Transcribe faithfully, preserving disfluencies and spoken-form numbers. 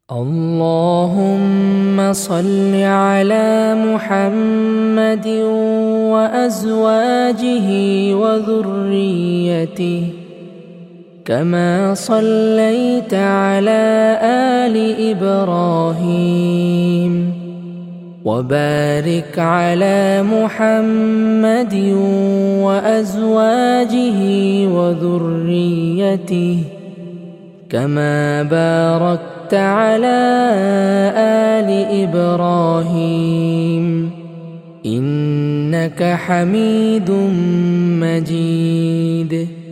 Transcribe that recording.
اللهم صل على محمد وأزواجه وذريته كما صليت على آل إبراهيم، وبارك على محمد وأزواجه وذريته كما باركت على آل إبراهيم إنك حميد مجيد.